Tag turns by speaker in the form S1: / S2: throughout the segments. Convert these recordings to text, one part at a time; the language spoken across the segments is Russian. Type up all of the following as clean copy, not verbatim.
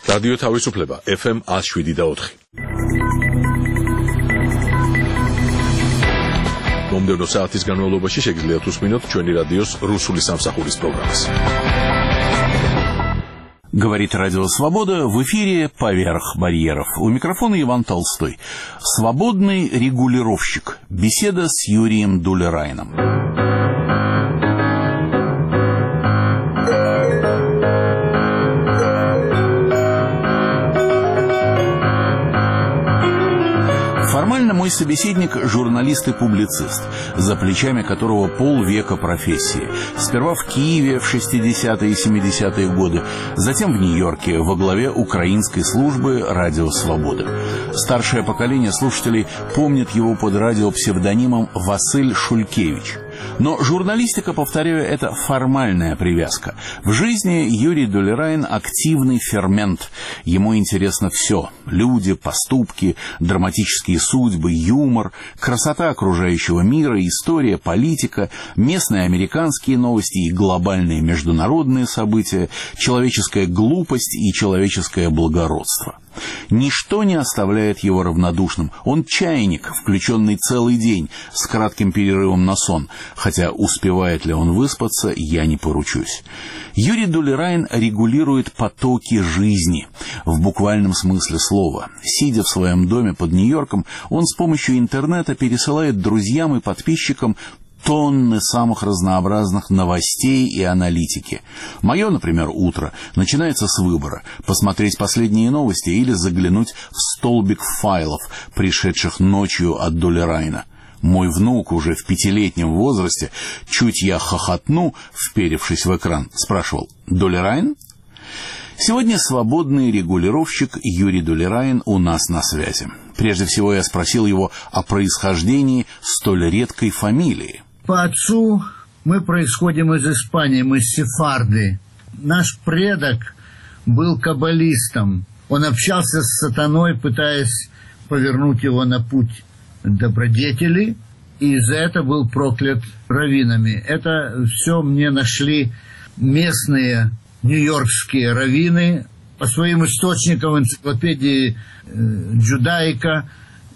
S1: რადიო თავისუფლება FM 107.4. მომდევნო საათის განმავლობაში შეგიძლიათ უსმინოთ ჩვენი რადიოს რუსული სამსახურის პროგრამას.
S2: Говорит Радио Свобода, в эфире «Поверх барьеров». У микрофона Иван Толстой. Свободный регулировщик. Беседа с Юрием Дулерайном. Формально мой собеседник – журналист и публицист, за плечами которого полвека профессии. Сперва в Киеве в 60-е и 70-е годы, затем в Нью-Йорке во главе украинской службы «Радио Свобода». Старшее поколение слушателей помнит его под радиопсевдонимом Василь Шулькевич. Но журналистика, повторяю, это формальная привязка. В жизни Юрий Дулерайн – активный фермент. Ему интересно все – люди, поступки, драматические судьбы, юмор, красота окружающего мира, история, политика, местные американские новости и глобальные международные события, человеческая глупость и человеческое благородство. Ничто не оставляет его равнодушным. Он чайник, включенный целый день, с кратким перерывом на сон. Хотя успевает ли он выспаться, я не поручусь. Юрий Дулерайн регулирует потоки жизни, в буквальном смысле слова. Сидя в своем доме под Нью-Йорком, он с помощью интернета пересылает друзьям и подписчикам тонны самых разнообразных новостей и аналитики. Мое, например, утро начинается с выбора – посмотреть последние новости или заглянуть в столбик файлов, пришедших ночью от Дулерайна. Мой внук уже в 5-летнем возрасте, чуть я хохотну, вперевшись в экран, спрашивал: «Дулерайн?» Сегодня свободный регулировщик Юрий Дулерайн у нас на связи. Прежде всего я спросил его о происхождении столь редкой фамилии.
S3: По отцу мы происходим из Испании, мы сефарды. Наш предок был каббалистом. Он общался с сатаной, пытаясь повернуть его на путь добродетели, и за это был проклят раввинами. Это все мне нашли местные нью-йоркские раввины по своим источникам в энциклопедии Джудаика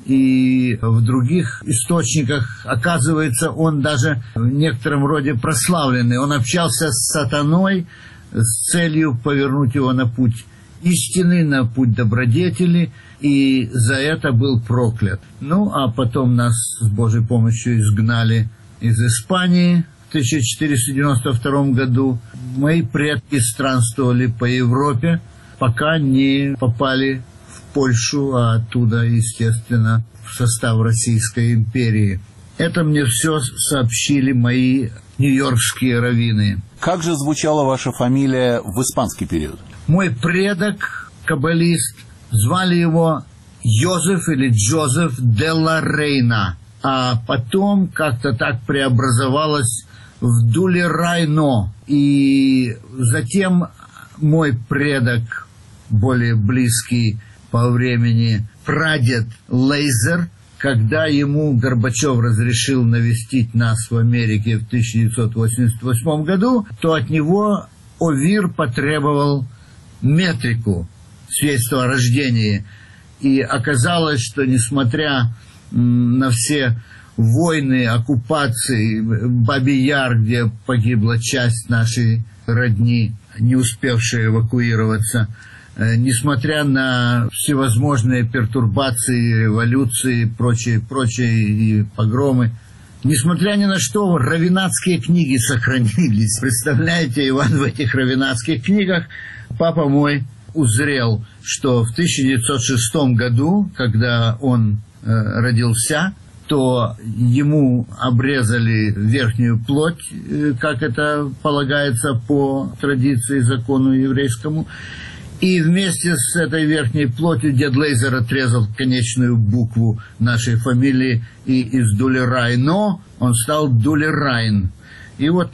S3: и в других источниках. Оказывается, он даже в некотором роде прославленный. Он общался с сатаной с целью повернуть его на путь истины, на путь добродетели, и за это был проклят. Ну, а потом нас с Божьей помощью изгнали из Испании в 1492 году. Мои предки странствовали по Европе, пока не попали в Польшу, а оттуда, естественно, в состав Российской империи. Это мне все сообщили мои нью-йоркские раввины.
S2: Как же звучала ваша фамилия в испанский период?
S3: Мой предок, каббалист, звали его Йозеф или Джозеф де ла Рейна, а потом как-то так преобразовалось в Дулерайно. И затем мой предок, более близкий по времени, прадед Лейзер, когда ему Горбачев разрешил навестить нас в Америке в 1988 году, то от него ОВИР потребовал метрику, свидетельство о рождении. И оказалось, что несмотря на все войны, оккупации, Бабий Яр, где погибла часть нашей родни, не успевшая эвакуироваться, несмотря на всевозможные пертурбации, революции, прочие и погромы, несмотря ни на что, раввинатские книги сохранились. Представляете, Иван, в этих раввинатских книгах папа мой узрел, что в 1906 году, когда он родился, то ему обрезали верхнюю плоть, как это полагается по традиции, закону еврейскому, и вместе с этой верхней плотью дед Лейзер отрезал конечную букву нашей фамилии, и из Дулерайно он стал Дулерайн. И вот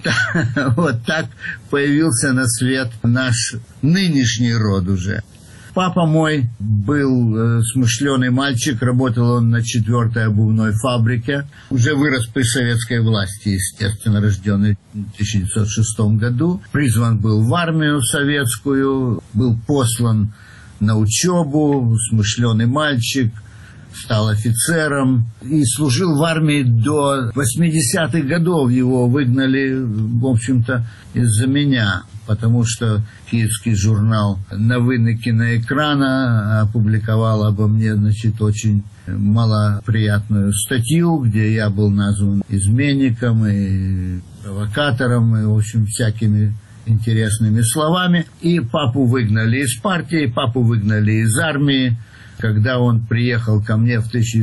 S3: так появился на свет наш нынешний род уже. Папа мой был смышленый мальчик, работал он на 4-й обувной фабрике. Уже вырос при советской власти, естественно, рожденный в 1906 году. Призван был в армию советскую, был послан на учебу, смышленый мальчик, стал офицером и служил в армии до 80-х годов. Его выгнали, в общем-то, из-за меня, потому что киевский журнал «Новины киноэкрана» опубликовал обо мне, очень малоприятную статью, где я был назван изменником и провокатором, и, в общем, всякими интересными словами. И папу выгнали из партии, папу выгнали из армии. Когда он приехал ко мне в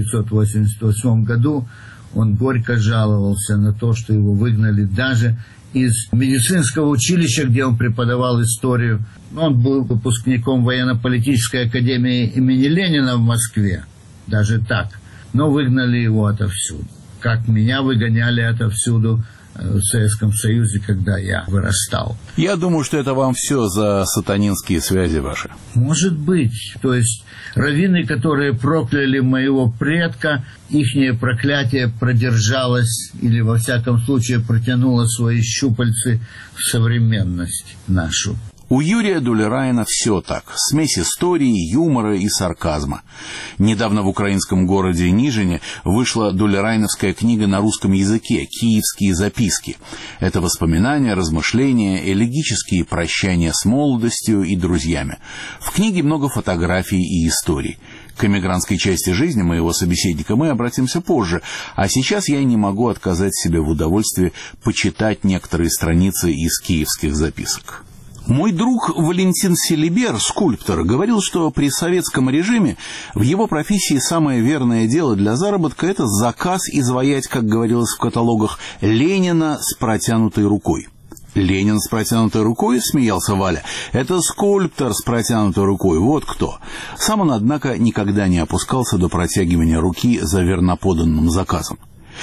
S3: 1988 году, он горько жаловался на то, что его выгнали даже из медицинского училища, где он преподавал историю. Он был выпускником военно-политической академии имени Ленина в Москве, даже так. Но выгнали его отовсюду. Как меня выгоняли отовсюду в Советском Союзе, когда я вырастал.
S2: Я думаю, что это вам все за сатанинские связи ваши.
S3: Может быть. То есть раввины, которые прокляли моего предка, ихнее проклятие продержалось или, во всяком случае, протянуло свои щупальцы в современность нашу.
S2: У Юрия Дулерайна все так. Смесь истории, юмора и сарказма. Недавно в украинском городе Нижине вышла дулерайновская книга на русском языке «Киевские записки». Это воспоминания, размышления, элегические прощания с молодостью и друзьями. В книге много фотографий и историй. К эмигрантской части жизни моего собеседника мы обратимся позже, а сейчас я не могу отказать себе в удовольствии почитать некоторые страницы из «Киевских записок». Мой друг Валентин Селибер, скульптор, говорил, что при советском режиме в его профессии самое верное дело для заработка – это заказ изваять, как говорилось в каталогах, Ленина с протянутой рукой. «Ленин с протянутой рукой?» – смеялся Валя. «Это скульптор с протянутой рукой, вот кто». Сам он, однако, никогда не опускался до протягивания руки за верноподанным заказом.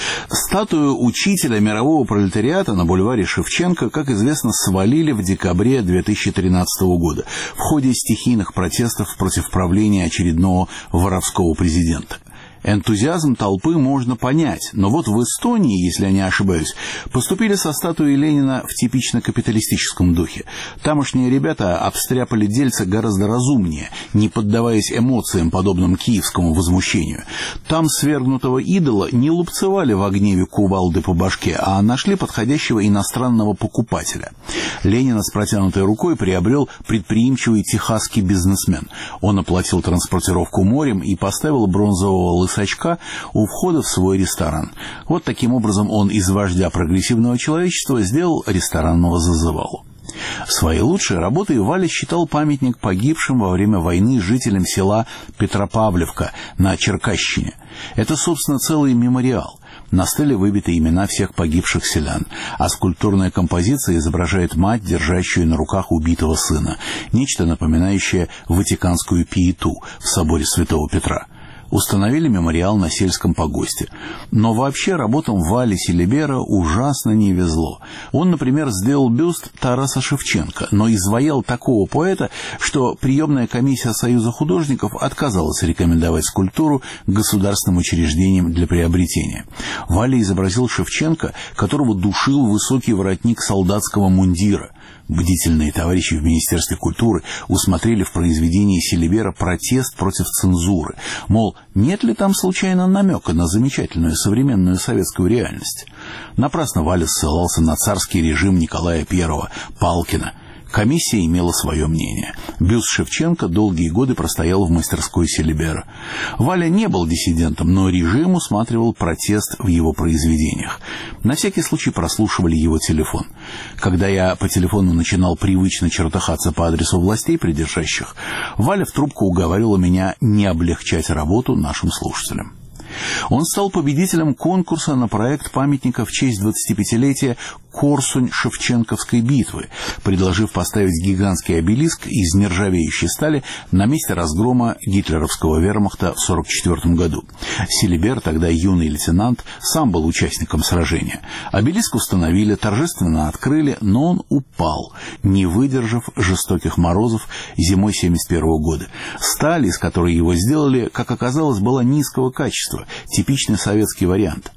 S2: Статую учителя мирового пролетариата на бульваре Шевченко, как известно, свалили в декабре 2013 года в ходе стихийных протестов против правления очередного воровского президента. Энтузиазм толпы можно понять, но вот в Эстонии, если я не ошибаюсь, поступили со статуей Ленина в типично капиталистическом духе. Тамошние ребята обстряпали дельце гораздо разумнее, не поддаваясь эмоциям, подобным киевскому возмущению. Там свергнутого идола не лупцевали в гневе кувалды по башке, а нашли подходящего иностранного покупателя. Ленина с протянутой рукой приобрел предприимчивый техасский бизнесмен. Он оплатил транспортировку морем и поставил бронзового лысачка у входа в свой ресторан. Вот таким образом он из вождя прогрессивного человечества сделал ресторанного зазывалу. Своей лучшей работой Валя считал памятник погибшим во время войны жителям села Петропавловка на Черкащине. Это, собственно, целый мемориал. На стеле выбиты имена всех погибших селян, а скульптурная композиция изображает мать, держащую на руках убитого сына, нечто напоминающее ватиканскую пиету в соборе Святого Петра. Установили мемориал на сельском погосте. Но вообще работам Вали Селибера ужасно не везло. Он, например, сделал бюст Тараса Шевченко, но изваял такого поэта, что приемная комиссия Союза художников отказалась рекомендовать скульптуру государственным учреждениям для приобретения. Валя изобразил Шевченко, которого душил высокий воротник солдатского мундира. Бдительные товарищи в Министерстве культуры усмотрели в произведении Селибера протест против цензуры. Мол, нет ли там случайно намека на замечательную современную советскую реальность? Напрасно Валя ссылался на царский режим Николая I, Палкина. Комиссия имела свое мнение. Бюст Шевченко долгие годы простоял в мастерской Селибера. Валя не был диссидентом, но режим усматривал протест в его произведениях. На всякий случай прослушивали его телефон. Когда я по телефону начинал привычно чертыхаться по адресу властей придержащих, Валя в трубку уговаривала меня не облегчать работу нашим слушателям. Он стал победителем конкурса на проект памятника в честь 25-летия Корсунь-Шевченковской битвы, предложив поставить гигантский обелиск из нержавеющей стали на месте разгрома гитлеровского вермахта в 1944 году. Селибер, тогда юный лейтенант, сам был участником сражения. Обелиск установили, торжественно открыли, но он упал, не выдержав жестоких морозов зимой 1971 года. Сталь, из которой его сделали, как оказалось, была низкого качества, типичный советский вариант.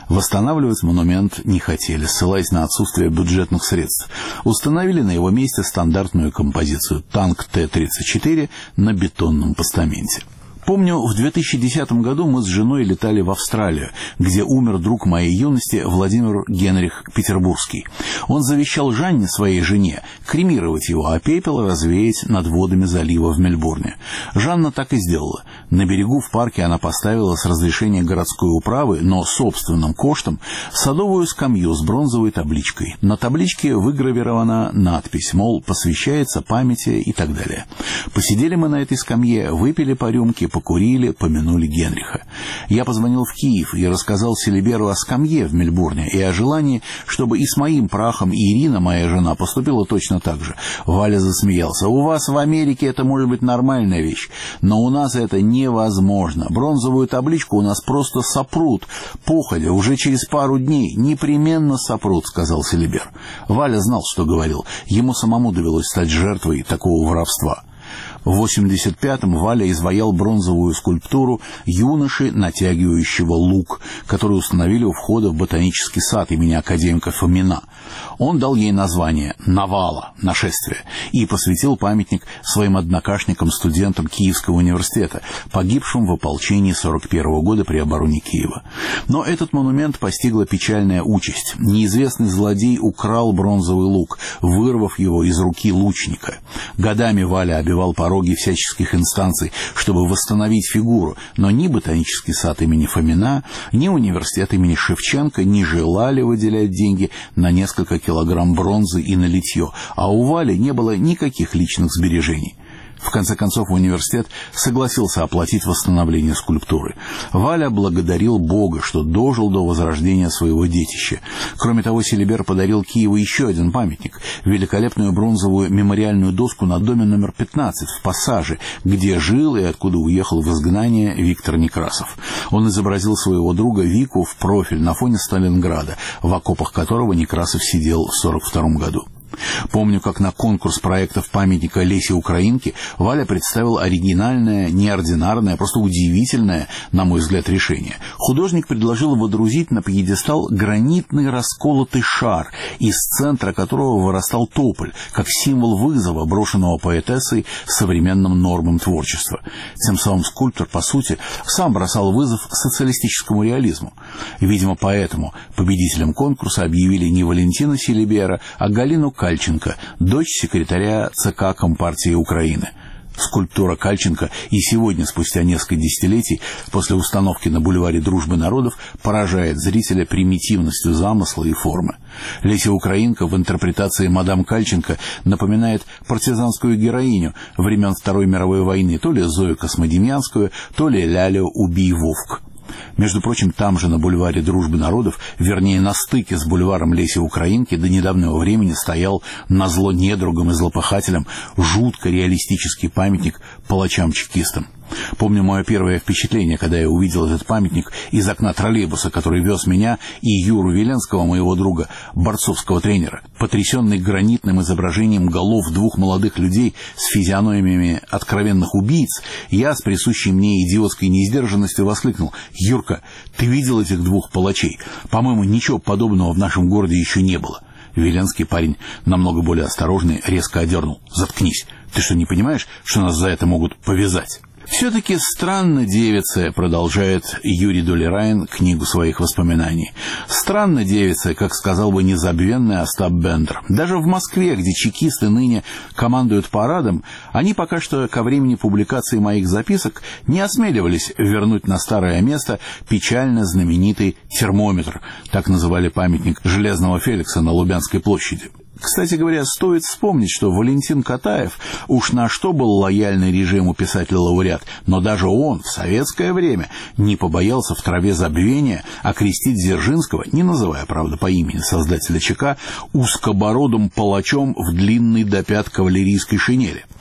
S2: Восстанавливать монумент не хотели, ссылаясь на отсутствие бюджетных средств. Установили на его месте стандартную композицию «Танк Т-34» на бетонном постаменте. Помню, в 2010 году мы с женой летали в Австралию, где умер друг моей юности Владимир Генрих Петербургский. Он завещал Жанне, своей жене, кремировать его, а пепел развеять над водами залива в Мельбурне. Жанна так и сделала. На берегу в парке она поставила с разрешения городской управы, но собственным коштом, садовую скамью с бронзовой табличкой. На табличке выгравирована надпись, мол, посвящается памяти и так далее. Посидели мы на этой скамье, выпили по рюмке, покурили, помянули Генриха. Я позвонил в Киев и рассказал Селиберу о скамье в Мельбурне и о желании, чтобы и с моим прахом и Ирина, моя жена, поступила точно так же. Валя засмеялся. «У вас в Америке это может быть нормальная вещь, но у нас это невозможно. Бронзовую табличку у нас просто сопрут. Походя, уже через пару дней непременно сопрут», — сказал Селибер. Валя знал, что говорил. Ему самому довелось стать жертвой такого воровства. В 85-м Валя изваял бронзовую скульптуру юноши, натягивающего лук, которую установили у входа в ботанический сад имени академика Фомина. Он дал ей название «Навала», «Нашествие», и посвятил памятник своим однокашникам-студентам Киевского университета, погибшим в ополчении 41-го года при обороне Киева. Но этот монумент постигла печальная участь. Неизвестный злодей украл бронзовый лук, вырвав его из руки лучника. Годами Валя обивал пороги всяческих инстанций, чтобы восстановить фигуру, но ни ботанический сад имени Фомина, ни университет имени Шевченко не желали выделять деньги на несколько килограмм бронзы и на литье, а у Вали не было никаких личных сбережений. В конце концов, университет согласился оплатить восстановление скульптуры. Валя благодарил Бога, что дожил до возрождения своего детища. Кроме того, Селибер подарил Киеву еще один памятник – великолепную бронзовую мемориальную доску на доме номер 15 в Пассаже, где жил и откуда уехал в изгнание Виктор Некрасов. Он изобразил своего друга Вику в профиль на фоне Сталинграда, в окопах которого Некрасов сидел в 1942 году. Помню, как на конкурс проектов памятника Лесе Украинке Валя представил оригинальное, неординарное, просто удивительное, на мой взгляд, решение. Художник предложил водрузить на пьедестал гранитный расколотый шар, из центра которого вырастал тополь, как символ вызова, брошенного поэтессой современным нормам творчества. Тем самым скульптор, по сути, сам бросал вызов социалистическому реализму. Видимо, поэтому победителем конкурса объявили не Валентина Селибера, а Галину Кальченко, дочь секретаря ЦК Компартии Украины. Скульптура Кальченко и сегодня, спустя несколько десятилетий, после установки на бульваре Дружбы народов, поражает зрителя примитивностью замысла и формы. Леся Украинка в интерпретации мадам Кальченко напоминает партизанскую героиню времен Второй мировой войны, то ли Зою Космодемьянскую, то ли Лялю «Убий Вовк». Между прочим, там же на бульваре Дружбы народов, вернее на стыке с бульваром Леси Украинки, до недавнего времени стоял назло недругам и злопыхателям жутко реалистический памятник палачам-чекистам. Помню мое первое впечатление, когда я увидел этот памятник из окна троллейбуса, который вез меня и Юру Веленского, моего друга, борцовского тренера. Потрясенный гранитным изображением голов двух молодых людей с физиономиями откровенных убийц, я с присущей мне идиотской неиздержанностью воскликнул: «Юрка, ты видел этих двух палачей? По-моему, ничего подобного в нашем городе еще не было». Веленский, парень намного более осторожный, резко одернул: «Заткнись, ты что, не понимаешь, что нас за это могут повязать?» «Все-таки странно, девица», — продолжает Юрий Долерайн книгу своих воспоминаний. «Странно, девица», как сказал бы незабвенный Остап Бендер. Даже в Москве, где чекисты ныне командуют парадом, они пока что ко времени публикации моих записок не осмеливались вернуть на старое место печально знаменитый термометр, так называли памятник Железного Феликса на Лубянской площади. Кстати говоря, стоит вспомнить, что Валентин Катаев уж на что был лояльный режиму писатель-лауреат, но даже он в советское время не побоялся в траве забвения окрестить Дзержинского, не называя, правда, по имени создателя ЧК, узкобородым палачом в длинной до пят кавалерийской шинели.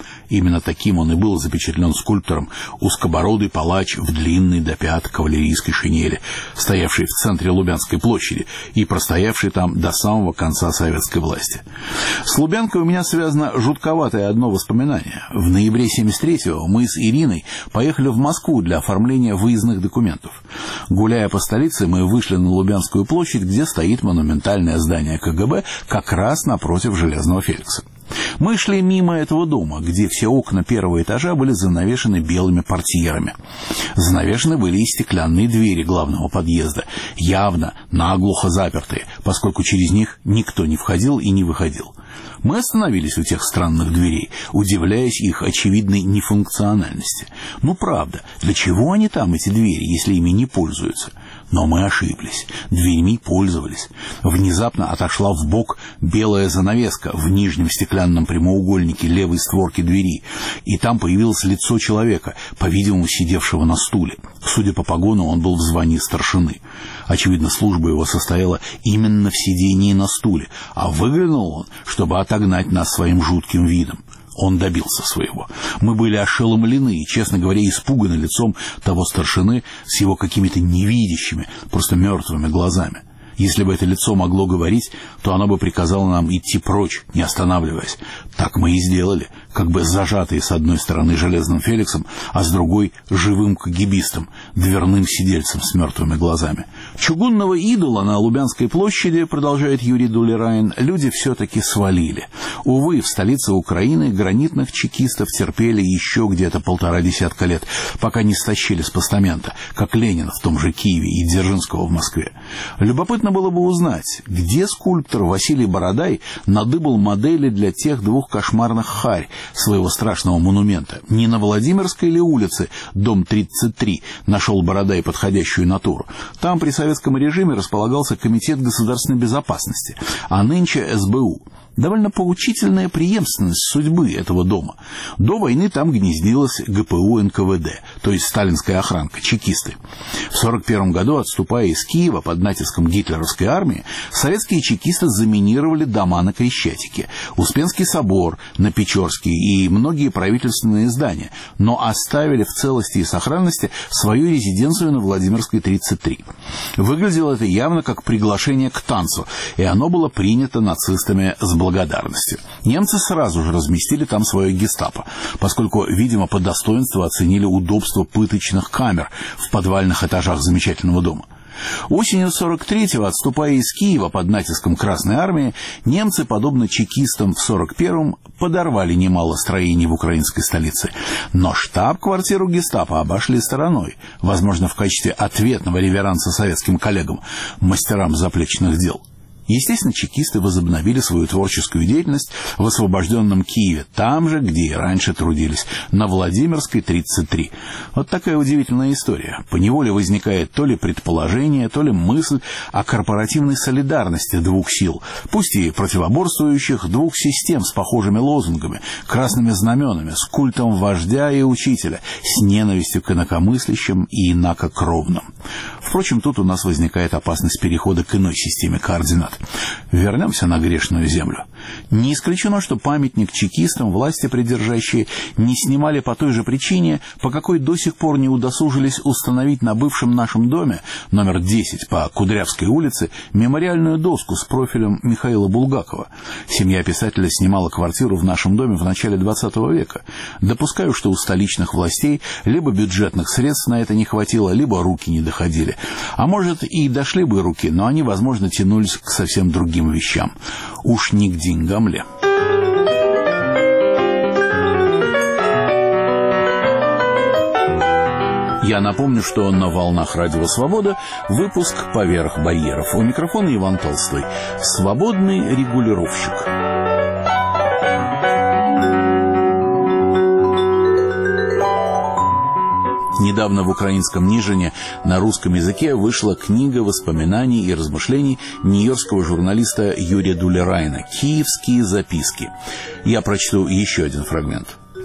S2: Именно таким он и был запечатлен скульптором, узкобородый палач в длинной до пят кавалерийской шинели, стоявший в центре Лубянской площади и простоявший там до самого конца советской власти. С Лубянкой у меня связано жутковатое одно воспоминание. В ноябре 1973-го мы с Ириной поехали в Москву для оформления выездных документов. Гуляя по столице, мы вышли на Лубянскую площадь, где стоит монументальное здание КГБ, как раз напротив Железного Феликса. Мы шли мимо этого дома, где все окна первого этажа были занавешены белыми портьерами. Занавешены были и стеклянные двери главного подъезда, явно наглухо запертые, поскольку через них никто не входил и не выходил. Мы остановились у тех странных дверей, удивляясь их очевидной нефункциональности. Ну, правда, для чего они там, эти двери, если ими не пользуются? Но мы ошиблись. Дверьми пользовались. Внезапно отошла вбок белая занавеска в нижнем стеклянном прямоугольнике левой створки двери, и там появилось лицо человека, по-видимому, сидевшего на стуле. Судя по погону, он был в звании старшины. Очевидно, служба его состояла именно в сидении на стуле, а выглянул он, чтобы отогнать нас своим жутким видом. Он добился своего. Мы были ошеломлены и, честно говоря, испуганы лицом того старшины с его какими-то невидящими, просто мертвыми глазами. Если бы это лицо могло говорить, то оно бы приказало нам идти прочь, не останавливаясь. Так мы и сделали, как бы зажатые с одной стороны Железным Феликсом, а с другой живым кагибистом, дверным сидельцем с мертвыми глазами. Чугунного идола на Лубянской площади, продолжает Юрий Дулерайн, люди все-таки свалили. Увы, в столице Украины гранитных чекистов терпели еще где-то 1,5 десятка лет, пока не стащили с постамента, как Ленина в том же Киеве и Дзержинского в Москве. Любопытно было бы узнать, где скульптор Василий Бородай надыбал модели для тех двух кошмарных харь своего страшного монумента. Не на Владимирской ли улице, дом 33, нашел Бородай подходящую натуру. Там при советском режиме располагался Комитет государственной безопасности, а нынче СБУ. Довольно поучительная преемственность судьбы этого дома. До войны там гнездилась ГПУ НКВД, то есть сталинская охранка, чекисты. В 1941 году, отступая из Киева под натиском гитлеровской армии, советские чекисты заминировали дома на Крещатике, Успенский собор на Печорске и многие правительственные здания, но оставили в целости и сохранности свою резиденцию на Владимирской 33. Выглядело это явно как приглашение к танцу, и оно было принято нацистами с благодарностью. Немцы сразу же разместили там свое гестапо, поскольку, видимо, по достоинству оценили удобство пыточных камер в подвальных этажах замечательного дома. Осенью 43-го, отступая из Киева под натиском Красной Армии, немцы, подобно чекистам в 41-м, подорвали немало строений в украинской столице. Но штаб-квартиру гестапо обошли стороной, возможно, в качестве ответного реверанса советским коллегам, мастерам заплечных дел. Естественно, чекисты возобновили свою творческую деятельность в освобожденном Киеве, там же, где и раньше трудились, на Владимирской 33. Вот такая удивительная история. Поневоле возникает то ли предположение, то ли мысль о корпоративной солидарности двух сил, пусть и противоборствующих, двух систем с похожими лозунгами, красными знаменами, с культом вождя и учителя, с ненавистью к инакомыслящим и инакокровным. Впрочем, тут у нас возникает опасность перехода к иной системе координат. Вернемся на грешную землю. Не исключено, что памятник чекистам власти придержащие не снимали по той же причине, по какой до сих пор не удосужились установить на бывшем нашем доме, номер 10 по Кудрявской улице, мемориальную доску с профилем Михаила Булгакова. Семья писателя снимала квартиру в нашем доме в начале 20 века. Допускаю, что у столичных властей либо бюджетных средств на это не хватило, либо руки не доходили. А может, и дошли бы руки, но они, возможно, тянулись к совсем другим вещам. Уж не к деньгам ли? Я напомню, что на волнах Радио Свобода выпуск «Поверх барьеров». У микрофона Иван Толстой. Свободный регулировщик. Недавно в украинском Нижине на русском языке вышла книга воспоминаний и размышлений нью-йоркского журналиста Юрия Дулерайна «Киевские записки». Я прочту еще один фрагмент.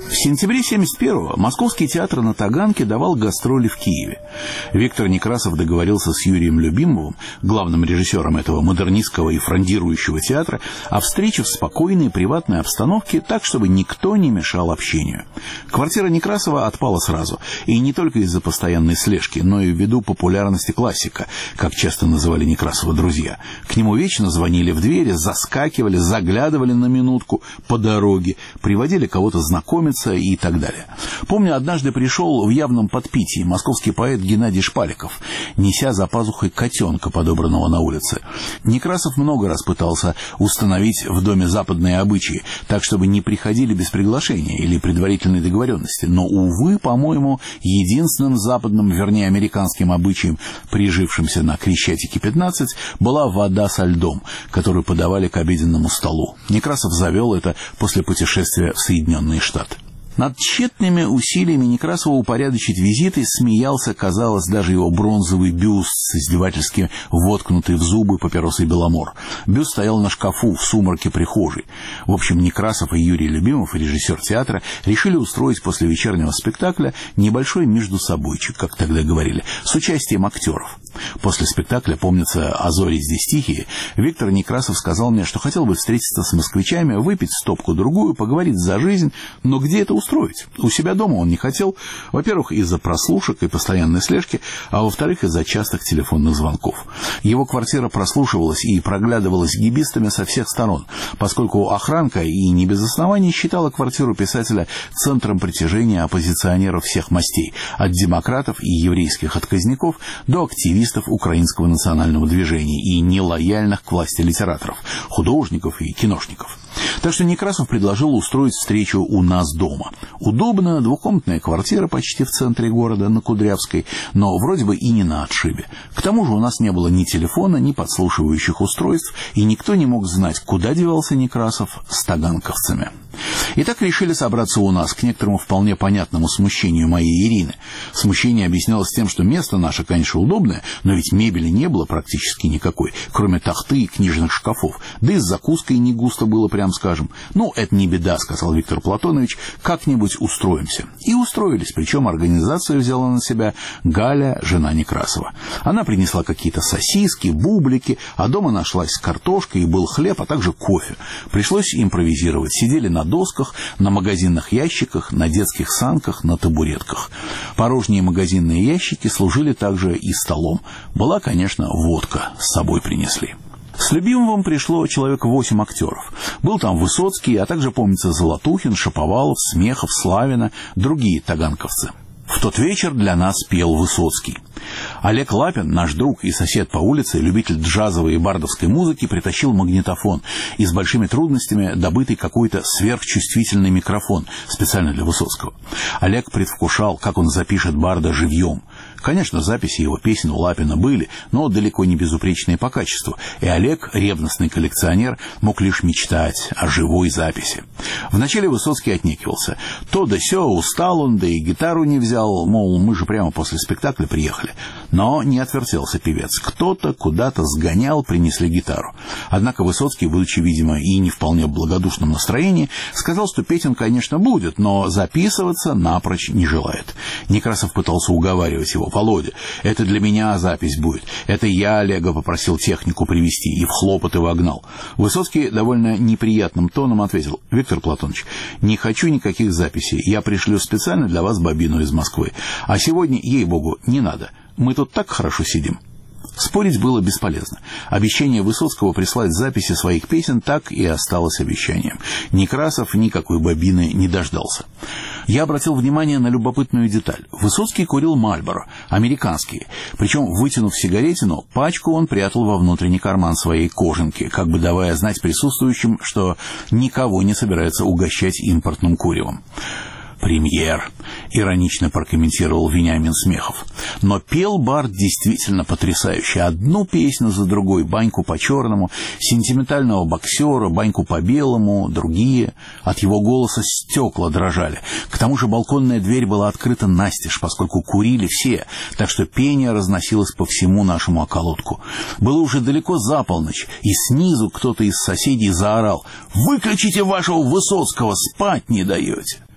S2: В сентябре 1971-го Московский театр на Таганке давал гастроли в Киеве. Виктор Некрасов договорился с Юрием Любимовым, главным режиссером этого модернистского и фрондирующего театра, о встрече в спокойной приватной обстановке, так, чтобы никто не мешал общению. Квартира Некрасова отпала сразу, и не только из-за постоянной слежки, но и ввиду популярности классика, как часто называли Некрасова друзья. К нему вечно звонили в двери, заскакивали, заглядывали на минутку по дороге, приводили кого-то знакомиться и так далее. Помню, однажды пришел в явном подпитии московский поэт Геннадий Шпаликов, неся за пазухой котенка, подобранного на улице. Некрасов много раз пытался установить в доме западные обычаи, так, чтобы не приходили без приглашения или предварительной договоренности. Но, увы, по-моему, единственным западным, вернее, американским обычаем, прижившимся на Крещатике 15, была вода со льдом, которую подавали к обеденному столу. Некрасов завел это после путешествия в Соединенные Штаты. Над тщетными усилиями Некрасова упорядочить визиты смеялся, казалось, даже его бронзовый бюст с издевательски воткнутой в зубы папиросой Беломор. Бюст стоял на шкафу в сумраке прихожей. В общем, Некрасов и Юрий Любимов, режиссер театра, решили устроить после вечернего спектакля небольшой междусобойчик, как тогда говорили, с участием актеров. После спектакля, помнится, «А зори здесь тихие», Виктор Некрасов сказал мне, что хотел бы встретиться с москвичами, выпить стопку-другую, поговорить за жизнь, но где это устроить? У себя дома он не хотел, во-первых, из-за прослушек и постоянной слежки, а во-вторых, из-за частых телефонных звонков. Его квартира прослушивалась и проглядывалась гибистами со всех сторон, поскольку охранка, и не без оснований, считала квартиру писателя центром притяжения оппозиционеров всех мастей, от демократов и еврейских отказников до активистов украинского национального движения и нелояльных к власти литераторов, художников и киношников. Так что Некрасов предложил устроить встречу у нас дома. Удобная двухкомнатная квартира почти в центре города, на Кудрявской, но вроде бы и не на отшибе. К тому же у нас не было ни телефона, ни подслушивающих устройств, и никто не мог знать, куда девался Некрасов с таганковцами. И так решили собраться у нас, к некоторому вполне понятному смущению моей Ирины. Смущение объяснялось тем, что место наше, конечно, удобное, но ведь мебели не было практически никакой, кроме тахты и книжных шкафов, да и с закуской не густо было, прям скажем. «Ну, это не беда», — сказал Виктор Платонович, — «как-нибудь устроимся». И устроились, причем организацию взяла на себя Галя, жена Некрасова. Она принесла какие-то сосиски, бублики, а дома нашлась картошка и был хлеб, а также кофе. Пришлось импровизировать. Сидели на досках, на магазинных ящиках, на детских санках, на табуретках. Порожние магазинные ящики служили также и столом. Была, конечно, водка, с собой принесли. С Любимовым пришло человек 8 актеров. Был там Высоцкий, а также, помнится, Золотухин, Шаповалов, Смехов, Славина, другие таганковцы. В тот вечер для нас пел Высоцкий. Олег Лапин, наш друг и сосед по улице, любитель джазовой и бардовской музыки, притащил магнитофон и с большими трудностями добытый какой-то сверхчувствительный микрофон специально для Высоцкого. Олег предвкушал, как он запишет барда живьем. Конечно, записи его песен у Лапина были, но далеко не безупречные по качеству, и Олег, ревностный коллекционер, мог лишь мечтать о живой записи. Вначале Высоцкий отнекивался. То да сё, устал он, да и гитару не взял, мол, мы же прямо после спектакля приехали. Но не отвертелся певец. Кто-то куда-то сгонял, принесли гитару. Однако Высоцкий, будучи, видимо, и не вполне в благодушном настроении, сказал, что песен, конечно, будет, но записываться напрочь не желает. Некрасов пытался уговаривать его. «Володя, это для меня запись будет. Это я Олега попросил технику привезти и в хлопоты вогнал». Высоцкий довольно неприятным тоном ответил: «Виктор Платонович, не хочу никаких записей. Я пришлю специально для вас бобину из Москвы. А сегодня, ей-богу, не надо. Мы тут так хорошо сидим». Спорить было бесполезно. Обещание Высоцкого прислать записи своих песен так и осталось обещанием. Некрасов никакой бобины не дождался. Я обратил внимание на любопытную деталь. Высоцкий курил Мальборо, американские. Причем, вытянув сигаретину, пачку он прятал во внутренний карман своей кожанки, как бы давая знать присутствующим, что никого не собирается угощать импортным куревом. «Премьер», — иронично прокомментировал Вениамин Смехов. Но пел бард действительно потрясающе. Одну песню за другой: «Баньку по-черному», «Сентиментального боксера», «Баньку по-белому», другие. От его голоса стекла дрожали. К тому же балконная дверь была открыта настежь, поскольку курили все, так что пение разносилось по всему нашему околотку. Было уже далеко за полночь, и снизу кто-то из соседей заорал: «Выключите вашего Высоцкого, спать не даете!»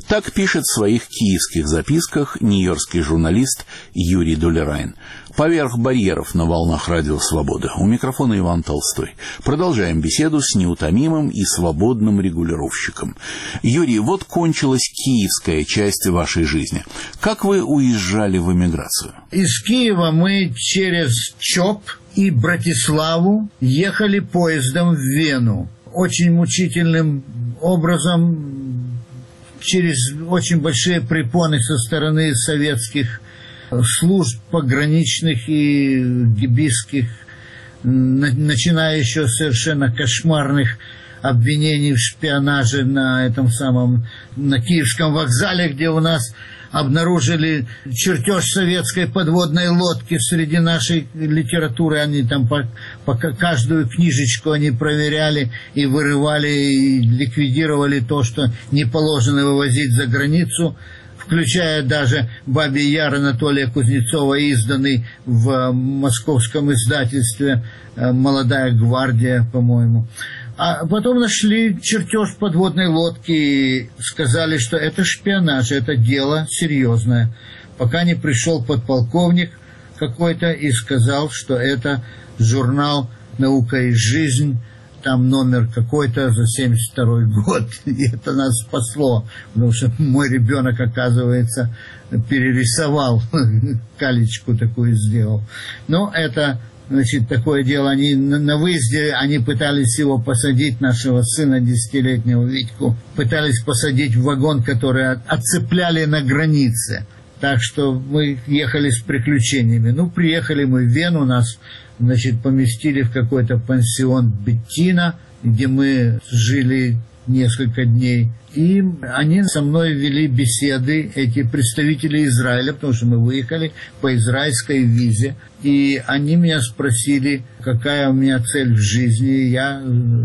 S2: Так пишет в своих киевских записках нью-йоркский журналист Юрий Долерайн. Поверх барьеров на волнах Радио Свобода. У микрофона Иван Толстой. Продолжаем беседу с неутомимым и свободным регулировщиком. Юрий, вот кончилась киевская часть вашей жизни. Как вы уезжали в эмиграцию?
S3: Из Киева мы через ЧОП и Братиславу ехали поездом в Вену. Очень мучительным образом, через очень большие препоны со стороны советских служб пограничных и гибийских, начиная еще совершенно кошмарных обвинений в шпионаже на Киевском вокзале, где у нас обнаружили чертеж советской подводной лодки среди нашей литературы. Они там каждую книжечку они проверяли и вырывали, и ликвидировали то, что не положено вывозить за границу, включая даже «Бабий Яр» Анатолия Кузнецова, изданный в московском издательстве «Молодая гвардия», по-моему. А потом нашли чертеж подводной лодки и сказали, что это шпионаж, это дело серьезное. Пока не пришел подполковник какой-то и сказал, что это журнал «Наука и жизнь», там номер какой-то за 72-й год. И это нас спасло, потому что мой ребенок, оказывается, перерисовал, калечку такую сделал. Но это... Значит, такое дело, они на выезде, они пытались его посадить, нашего сына, 10-летнего Витьку, пытались посадить в вагон, который отцепляли на границе. Так что мы ехали с приключениями. Ну, приехали мы в Вену, нас, значит, поместили в какой-то пансион Беттина, где мы жили несколько дней. И они со мной вели беседы, эти представители Израиля, потому что мы выехали по израильской визе. И они меня спросили, какая у меня цель в жизни. Я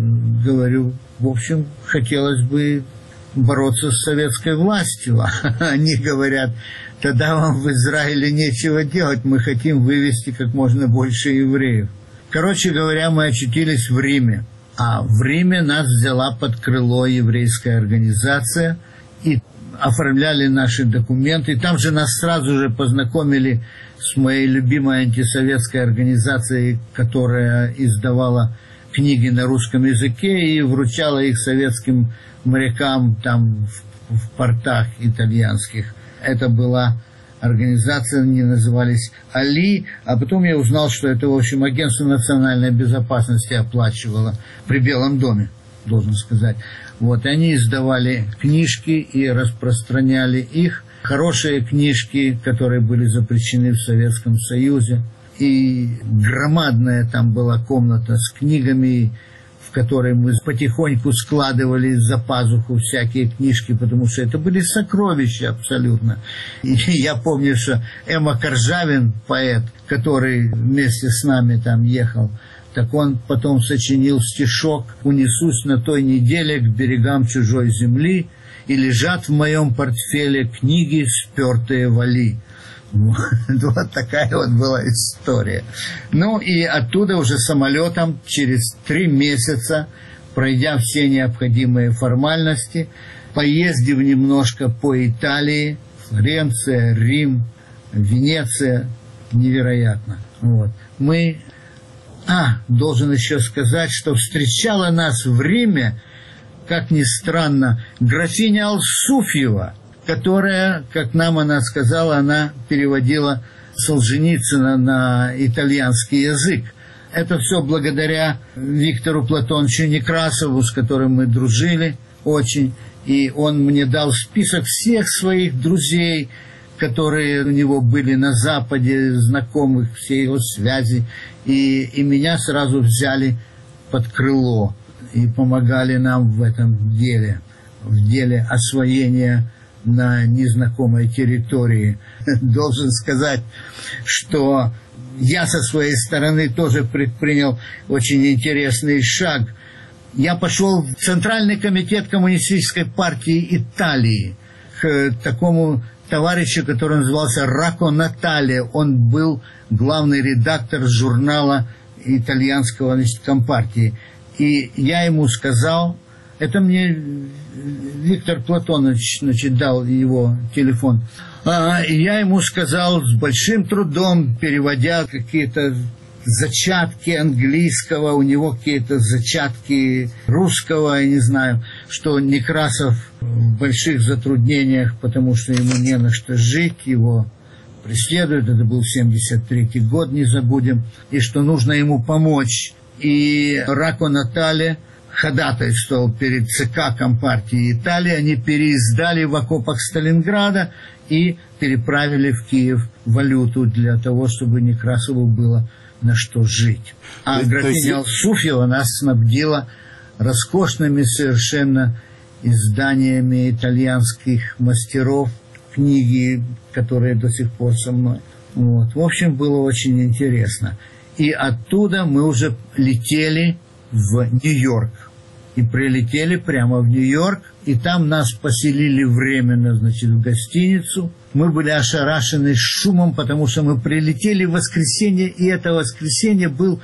S3: говорю, в общем, хотелось бы бороться с советской властью. Они говорят, тогда вам в Израиле нечего делать, мы хотим вывести как можно больше евреев. Короче говоря, мы очутились в Риме. А в Риме нас взяла под крыло еврейская организация и оформляли наши документы. Там же нас сразу же познакомили с моей любимой антисоветской организацией, которая издавала книги на русском языке и вручала их советским морякам там в портах итальянских. Это была организация, они назывались «Али», а потом я узнал, что это, в общем, агентство национальной безопасности оплачивало при Белом доме, должен сказать. Вот, и они издавали книжки и распространяли их. Хорошие книжки, которые были запрещены в Советском Союзе. И громадная там была комната с книгами, в которой мы потихоньку складывали за пазуху всякие книжки, потому что это были сокровища абсолютно. И я помню, что Эма Коржавин, поэт, который вместе с нами там ехал, так он потом сочинил стишок «Унесусь на той неделе к берегам чужой земли, и лежат в моем портфеле книги, спертые вали». Вот такая вот была история. Ну и оттуда уже самолетом через 3 месяца, пройдя все необходимые формальности, поездив немножко по Италии, Флоренция, Рим, Венеция, невероятно. Вот. Мы... должен еще сказать, что встречала нас в Риме, как ни странно, графиня Алсуфьева, которая, как нам она сказала, она переводила Солженицына на итальянский язык. Это все благодаря Виктору Платоновичу Некрасову, с которым мы дружили очень. И он мне дал список всех своих друзей, которые у него были на Западе, знакомых, все его связи. И меня сразу взяли под крыло и помогали нам в этом деле, в деле освоения на незнакомой территории. Должен сказать, что я со своей стороны тоже предпринял очень интересный шаг. Я пошел в Центральный комитет Коммунистической партии Италии к такому товарищу, который назывался Рако Натале. Он был главный редактор журнала итальянского, значит, компартии. И я ему сказал, Это мне Виктор Платонович, значит, дал его телефон. И я ему сказал с большим трудом, переводя какие-то зачатки английского, у него какие-то зачатки русского, я не знаю, что Некрасов в больших затруднениях, потому что ему не на что жить, его преследуют, это был 73-й год, не забудем, и что нужно ему помочь. И Ракко Натале ходатайствовал перед ЦК Компартии Италии, они переиздали в окопах Сталинграда и переправили в Киев валюту для того, чтобы Некрасову было на что жить. А графиня Алсуфьева нас снабдила роскошными совершенно изданиями итальянских мастеров, книги, которые до сих пор со мной. Вот. В общем, было очень интересно. И оттуда мы уже летели в Нью-Йорк. И прилетели прямо в Нью-Йорк, и там нас поселили временно, значит, в гостиницу. Мы были ошарашены шумом, потому что мы прилетели в воскресенье, и это воскресенье был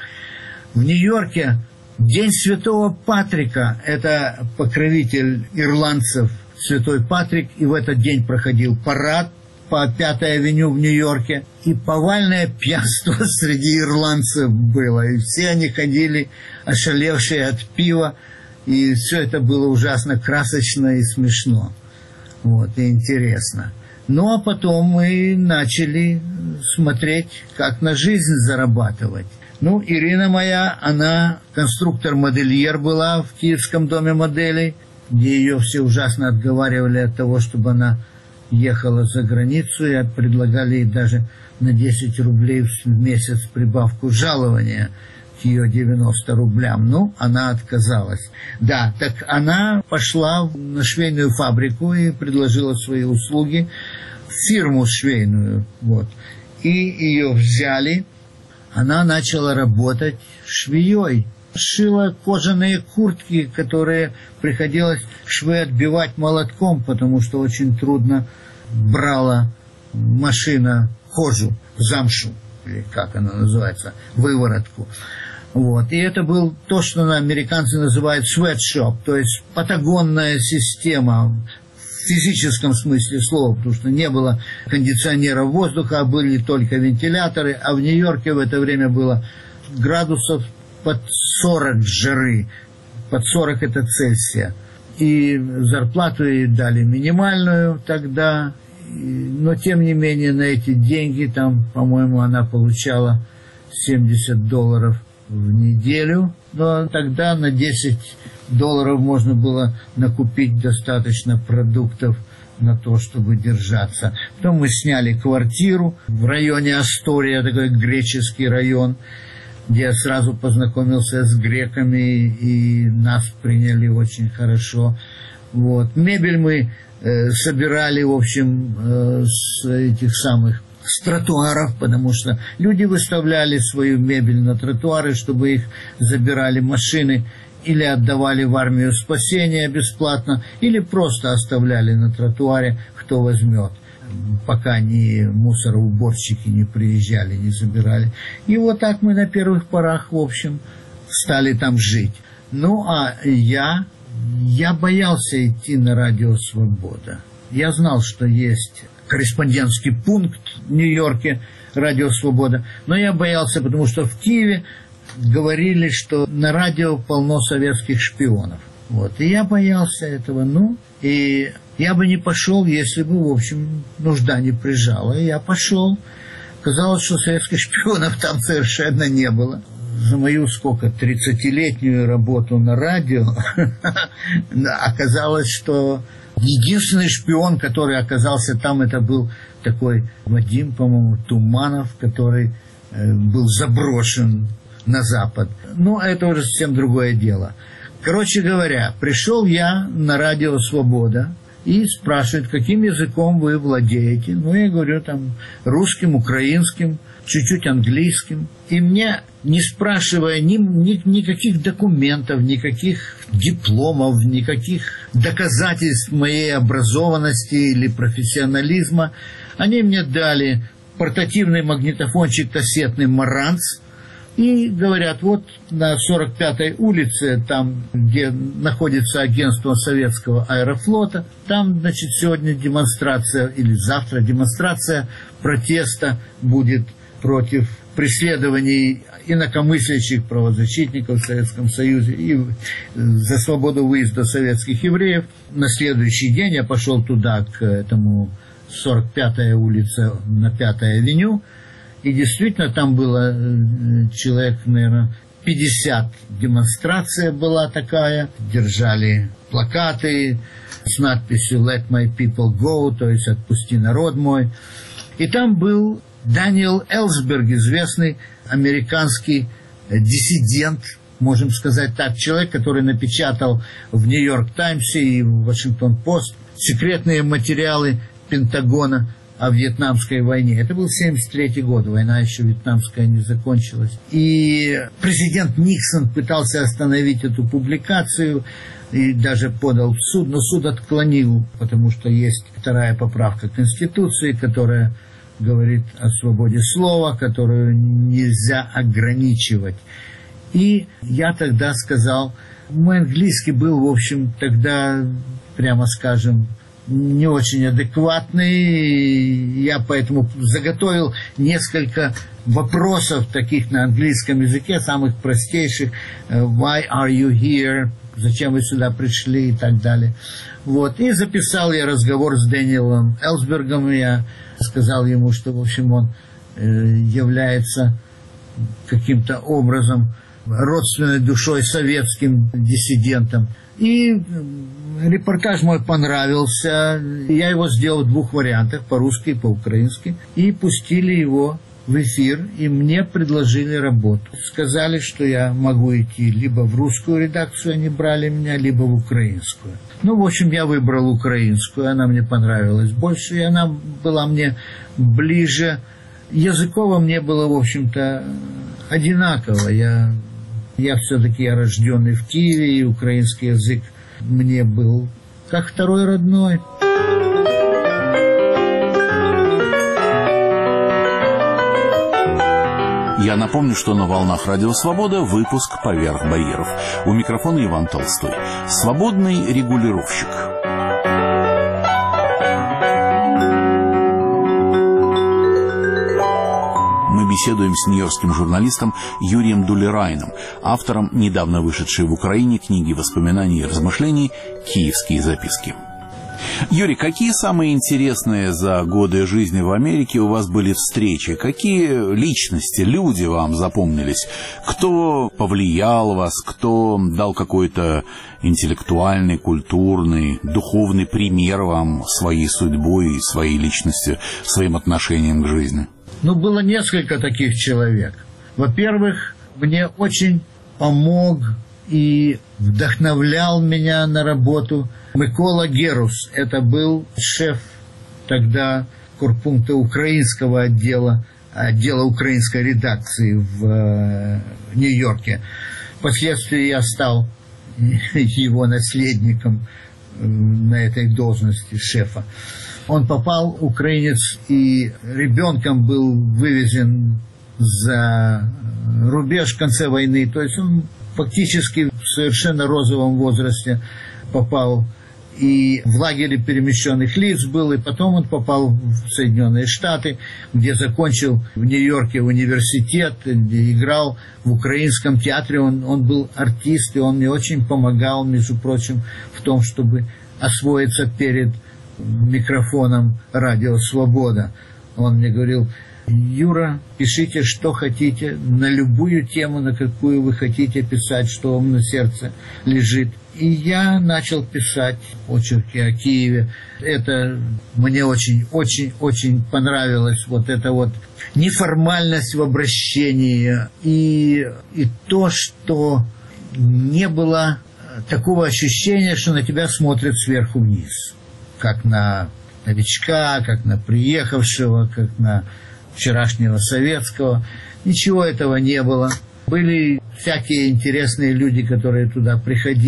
S3: в Нью-Йорке День Святого Патрика. Это покровитель ирландцев, Святой Патрик, и в этот день проходил парад по 5-й авеню в Нью-Йорке, и повальное пьянство среди ирландцев было, и все они ходили, ошалевшие от пива, и все это было ужасно красочно и смешно, вот, и интересно. Ну, а потом мы начали смотреть, как на жизнь зарабатывать. Ну, Ирина моя, она конструктор-модельер была в Киевском доме моделей, где ее все ужасно отговаривали от того, чтобы она ехала за границу, и предлагали ей даже на 10 рублей в месяц прибавку жалования к ее 90 рублям. Ну, она отказалась. Да, так она пошла на швейную фабрику и предложила свои услуги в фирму швейную. Вот. И ее взяли. Она начала работать швеей. Шила кожаные куртки, которые приходилось швы отбивать молотком, потому что очень трудно брала машина кожу, замшу, или как она называется, выворотку. Вот. И это был то, что американцы называют sweatshop, то есть патагонная система в физическом смысле слова, потому что не было кондиционеров воздуха, а были только вентиляторы, а в Нью-Йорке в это время было градусов под 40 жары, под 40 это Цельсия. И зарплату ей дали минимальную тогда, но тем не менее на эти деньги, там, по-моему, она получала $70 в неделю, но тогда на $10 можно было накупить достаточно продуктов на то, чтобы держаться. Потом мы сняли квартиру в районе Астория, такой греческий район, где я сразу познакомился с греками, и нас приняли очень хорошо. Вот. Мебель мы собирали, в общем, с этих самых, с тротуаров, потому что люди выставляли свою мебель на тротуары, чтобы их забирали машины, или отдавали в армию спасения бесплатно, или просто оставляли на тротуаре, кто возьмет, пока ни мусороуборщики не приезжали, не забирали. И вот так мы на первых порах, в общем, стали там жить. Ну, а я боялся идти на радио «Свобода». Я знал, что есть корреспондентский пункт в Нью-Йорке, радио «Свобода», но я боялся, потому что в Киеве говорили, что на радио полно советских шпионов. Вот. И я боялся этого. Ну, и я бы не пошел, если бы, в общем, нужда не прижала. И я пошел. Казалось, что советских шпионов там совершенно не было. За мою, 30-летнюю работу на радио оказалось, что единственный шпион, который оказался там, это был такой Вадим, по-моему, Туманов, который был заброшен на Запад. Но это уже совсем другое дело. Короче говоря, пришел я на радио «Свобода» и спрашивает, каким языком вы владеете. Ну, я говорю, там, русским, украинским, чуть-чуть английским. И мне, не спрашивая никаких документов, никаких дипломов, никаких доказательств моей образованности или профессионализма, они мне дали портативный магнитофончик кассетный «Маранц», И говорят, вот на 45-й улице, там, где находится агентство советского аэрофлота, там, значит, сегодня демонстрация, или завтра демонстрация протеста будет против преследований инакомыслящих правозащитников в Советском Союзе и за свободу выезда советских евреев. На следующий день я пошел туда, к этому 45-я улица на 5-й авеню, и действительно там было человек, наверное, 50. Демонстрация была такая, держали плакаты с надписью «Let my people go», то есть «Отпусти народ мой». И там был Дэниел Элсберг, известный американский диссидент, можем сказать так, человек, который напечатал в «Нью-Йорк Таймсе» и в «Вашингтон-Пост» секретные материалы Пентагона о Вьетнамской войне. Это был 1973 год, война еще вьетнамская не закончилась. И президент Никсон пытался остановить эту публикацию и даже подал в суд, но суд отклонил, потому что есть вторая поправка Конституции, которая говорит о свободе слова, которую нельзя ограничивать. И я тогда сказал, мой английский был, в общем, тогда, прямо скажем, не очень адекватный. Я поэтому заготовил несколько вопросов таких на английском языке, самых простейших. Why are you here? Зачем вы сюда пришли? И так далее. Вот. И записал я разговор с Дэниелом Элсбергом. Я сказал ему, что, в общем, он является каким-то образом родственной душой советским диссидентам. И репортаж мой понравился. Я его сделал в двух вариантах, по-русски и по-украински. И пустили его в эфир, и мне предложили работу. Сказали, что я могу идти либо в русскую редакцию, они брали меня, либо в украинскую. Ну, в общем, я выбрал украинскую, она мне понравилась больше, и она была мне ближе. Языково мне было, в общем-то, одинаково. Я все-таки рожденный в Киеве, и украинский язык мне был как второй родной.
S2: Я напомню, что на «Волнах Радио Свобода» выпуск «Поверх барьеров». У микрофона Иван Толстой. Свободный регулировщик. Мы беседуем с нью-йоркским журналистом Юрием Дулерайном, автором недавно вышедшей в Украине книги воспоминаний и размышлений «Киевские записки». Юрий, какие самые интересные за годы жизни в Америке у вас были встречи? Какие личности, люди вам запомнились? Кто повлиял вас? Кто дал какой-то интеллектуальный, культурный, духовный пример вам своей судьбой, своей личностью, своим отношением к жизни?
S3: Ну, было несколько таких человек. Во-первых, мне очень помог и вдохновлял меня на работу Микола Герус. Это был шеф тогда корпункта украинского отдела украинской редакции в Нью-Йорке. Впоследствии я стал его наследником на этой должности шефа. Он попал, украинец, и ребенком был вывезен за рубеж в конце войны. То есть он фактически в совершенно розовом возрасте попал и в лагере перемещенных лиц был, и потом он попал в Соединенные Штаты, где закончил в Нью-Йорке университет, где играл в украинском театре. Он был артист, и он мне очень помогал, между прочим, в том, чтобы освоиться перед микрофоном «Радио Свобода». Он мне говорил: Юра, пишите, что хотите, на любую тему, на какую вы хотите писать, что вам на сердце лежит. И я начал писать очерки о Киеве. Это мне очень понравилось. Вот эта вот неформальность в обращении. И то, что не было такого ощущения, что на тебя смотрят сверху вниз. Как на новичка, как на приехавшего, как на вчерашнего советского. Ничего этого не было. Были всякие интересные люди, которые туда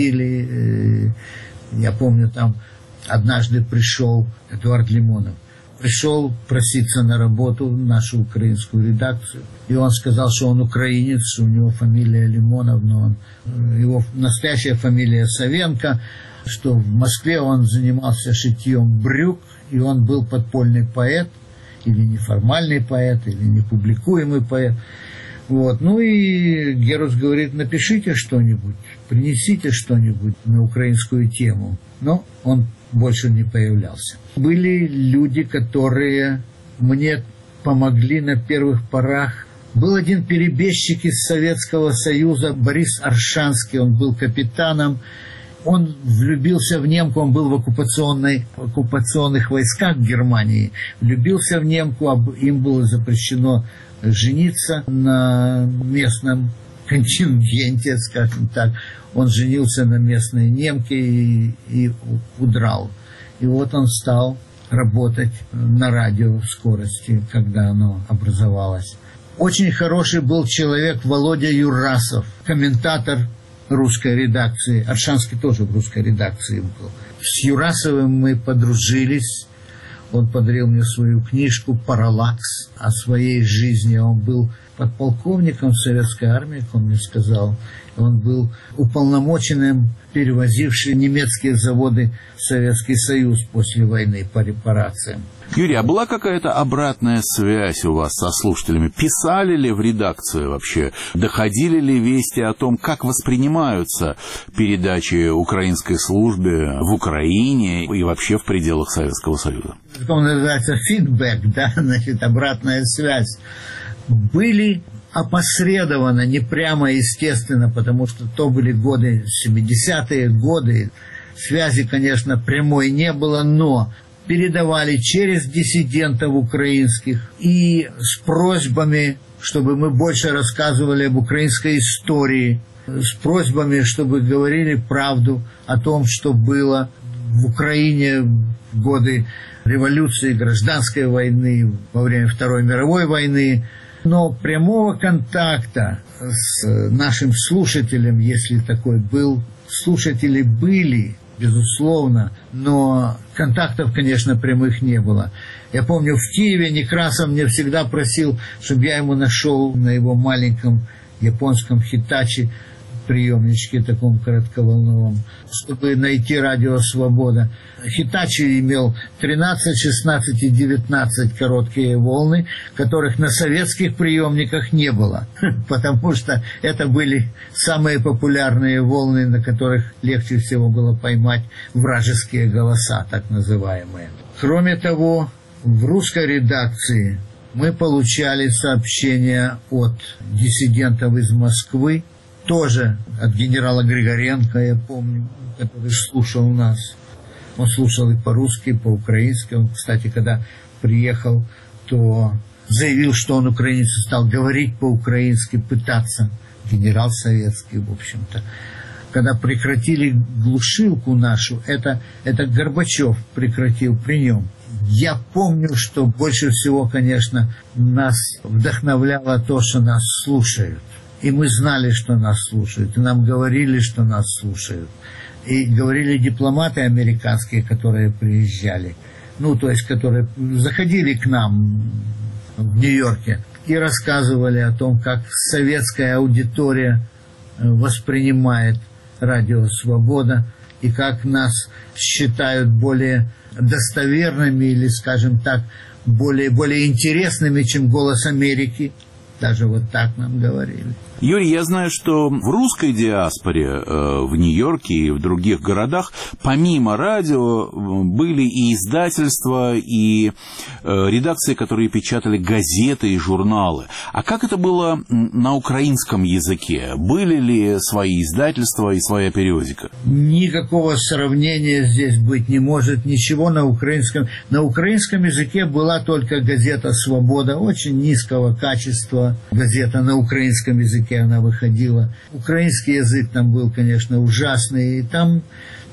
S3: приходили. Я помню, там однажды пришел Эдуард Лимонов. пришел проситься на работу в нашу украинскую редакцию. И он сказал, что он украинец, у него фамилия Лимонов, но его настоящая фамилия Савенко, что в Москве он занимался шитьем брюк, и он был подпольный поэт, или неформальный поэт, или непубликуемый поэт. Вот. Ну и Герус говорит, напишите что-нибудь, принесите что-нибудь на украинскую тему. Но он больше не появлялся. Были люди, которые мне помогли на первых порах. Был один перебежчик из Советского Союза, Борис Аршанский, он был капитаном. Он влюбился в немку, он был в оккупационных войсках Германии, влюбился в немку, им было запрещено жениться на местном контингенте, скажем так. Он женился на местной немке и удрал. И вот он стал работать на радио в скорости, когда оно образовалось. Очень хороший был человек Володя Юрасов, комментатор русской редакции. Аршанский тоже в русской редакции был. С Юрасовым мы подружились. Он подарил мне свою книжку «Параллакс» о своей жизни. Он был подполковником советской армии, как он мне сказал. Он был уполномоченным, перевозивший немецкие заводы в Советский Союз после войны по репарациям.
S2: Юрий, а была какая-то обратная связь у вас со слушателями? Писали ли в редакцию вообще? Доходили ли вести о том, как воспринимаются передачи украинской службе в Украине и вообще в пределах Советского Союза?
S3: Это называется фидбэк, да, значит, обратная связь. Были опосредованно, не прямо, естественно, потому что то были годы, 70-е годы. Связи, конечно, прямой не было, но передавали через диссидентов украинских и с просьбами, чтобы мы больше рассказывали об украинской истории, с просьбами, чтобы говорили правду о том, что было в Украине в годы революции, гражданской войны, во время Второй мировой войны. Но прямого контакта с нашим слушателем, если такой был, слушатели были, безусловно, но контактов, конечно, прямых не было. Я помню, в Киеве Некрасов мне всегда просил, чтобы я ему нашел на его маленьком японском Хитачи, приемничке таком коротковолновом, чтобы найти радио «Свобода». Хитачи имел 13, 16 и 19 короткие волны, которых на советских приемниках не было, потому что это были самые популярные волны, на которых легче всего было поймать вражеские голоса, так называемые. Кроме того, в русской редакции мы получали сообщения от диссидентов из Москвы, тоже от генерала Григоренко, я помню, который слушал нас. Он слушал и по-русски, и по-украински. Он, кстати, когда приехал, то заявил, что он украинец, стал говорить по-украински, пытаться. Генерал советский, в общем-то. Когда прекратили глушилку нашу, это Горбачев прекратил при нем. Я помню, что больше всего, конечно, нас вдохновляло то, что нас слушают. И мы знали, что нас слушают, и нам говорили, что нас слушают. И говорили дипломаты американские, которые приезжали, то есть, которые заходили к нам в Нью-Йорке и рассказывали о том, как советская аудитория воспринимает радио «Свобода», и как нас считают более достоверными или, скажем так, более интересными, чем «Голос Америки». Даже вот так нам говорили.
S2: Юрий, я знаю, что в русской диаспоре в Нью-Йорке и в других городах помимо радио были и издательства, и редакции, которые печатали газеты и журналы. А как это было на украинском языке? Были ли свои издательства и своя периодика?
S3: Никакого сравнения здесь быть не может. Ничего на украинском. На украинском языке была только газета «Свобода», очень низкого качества газета на украинском языке. Она выходила. Украинский язык там был, конечно, ужасный. И там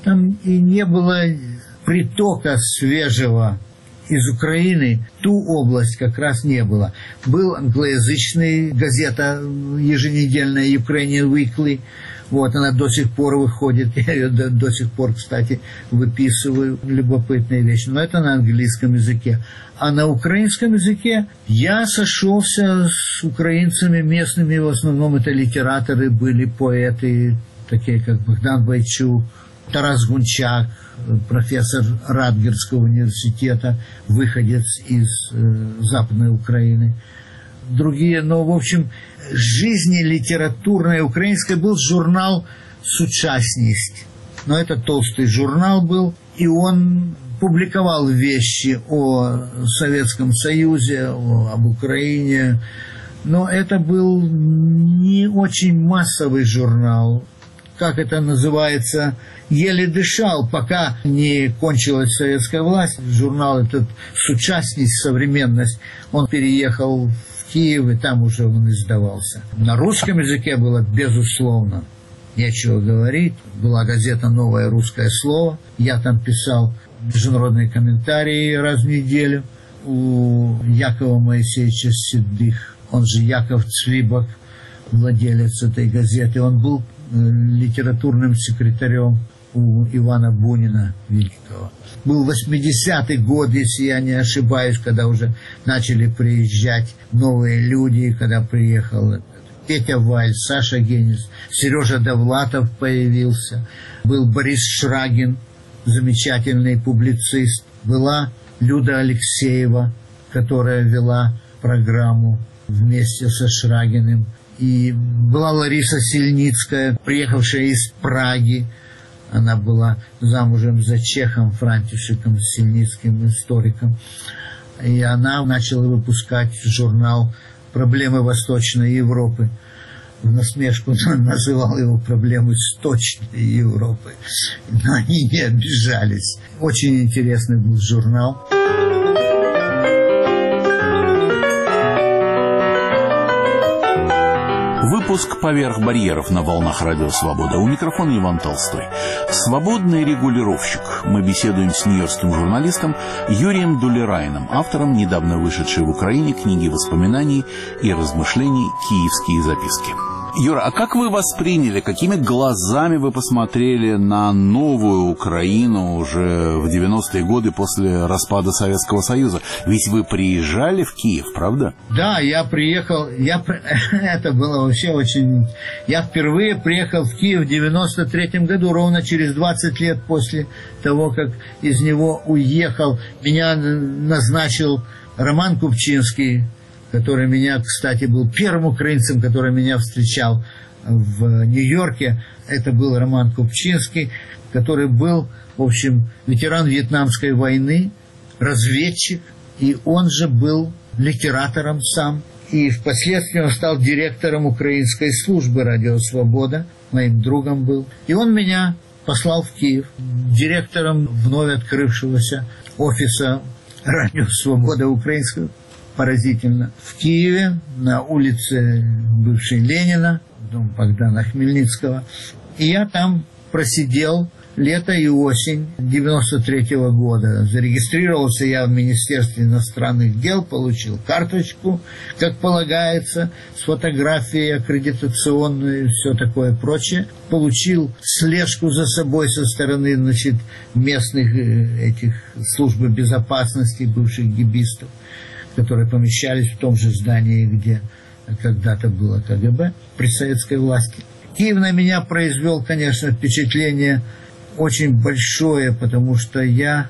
S3: и не было притока свежего из Украины. Ту область как раз не было. Был англоязычный газета еженедельная Ukrainian Weekly. Вот, она до сих пор выходит, я ее до сих пор, кстати, выписываю, любопытные вещи, но это на английском языке. А на украинском языке я сошелся с украинцами местными, в основном это литераторы были, поэты, такие как Богдан Бойчук, Тарас Гунчак, профессор Радгерского университета, выходец из Западной Украины. Другие, но, в общем, жизни литературной украинской был журнал «Сучасність». Но это толстый журнал был, и он публиковал вещи о Советском Союзе, об Украине. Но это был не очень массовый журнал. Как это называется, еле дышал, пока не кончилась советская власть. Журнал этот «Сучасність», «Современность», он переехал в Киев, и там уже он издавался. На русском языке было, безусловно, нечего говорить. Была газета «Новое русское слово». Я там писал международные комментарии раз в неделю. У Якова Моисеевича Седых, он же Яков Цвибок, владелец этой газеты, он был литературным секретарем у Ивана Бунина великого. Был 80-й год, если я не ошибаюсь, когда уже начали приезжать новые люди, когда приехал Петя Валь, Саша Генис, Сережа Довлатов появился, был Борис Шрагин, замечательный публицист, была Люда Алексеева, которая вела программу вместе со Шрагиным, и была Лариса Сильницкая, приехавшая из Праги. Она была замужем за чехом Франтишиком Сильницким, историком. И она начала выпускать журнал «Проблемы Восточной Европы». В насмешку называл его «Проблемы Сточной Европы». Но они не обижались. Очень интересный был журнал.
S2: Выпуск «Поверх барьеров» на волнах Радио Свобода. У микрофона Иван Толстой. Свободный регулировщик. Мы беседуем с нью-йоркским журналистом Юрием Дулерайном, автором недавно вышедшей в Украине книги воспоминаний и размышлений «Киевские записки». Юра, а как вы восприняли, какими глазами вы посмотрели на новую Украину уже в 90-е годы после распада Советского Союза? Ведь вы приезжали в Киев, правда?
S3: Да, я приехал, это было вообще очень... Я впервые приехал в Киев в 93-м году, ровно через 20 лет после того, как из него уехал. Меня назначил Роман Купчинский, который меня, кстати, был первым украинцем, который меня встречал в Нью-Йорке. Это был Роман Купчинский, который был, в общем, ветеран Вьетнамской войны, разведчик, и он же был литератором сам. И впоследствии он стал директором украинской службы «Радио Свобода», моим другом был. И он меня послал в Киев директором вновь открывшегося офиса «Радио Свобода» украинского. Поразительно. В Киеве, на улице бывшей Ленина, дом Богдана Хмельницкого. И я там просидел лето и осень 93-го года. Зарегистрировался я в Министерстве иностранных дел, получил карточку, как полагается, с фотографией аккредитационной и все такое прочее. Получил слежку за собой со стороны, значит, местных этих служб безопасности, бывших гибистов, которые помещались в том же здании, где когда-то было КГБ при советской власти. Киев на меня произвел, конечно, впечатление очень большое, потому что я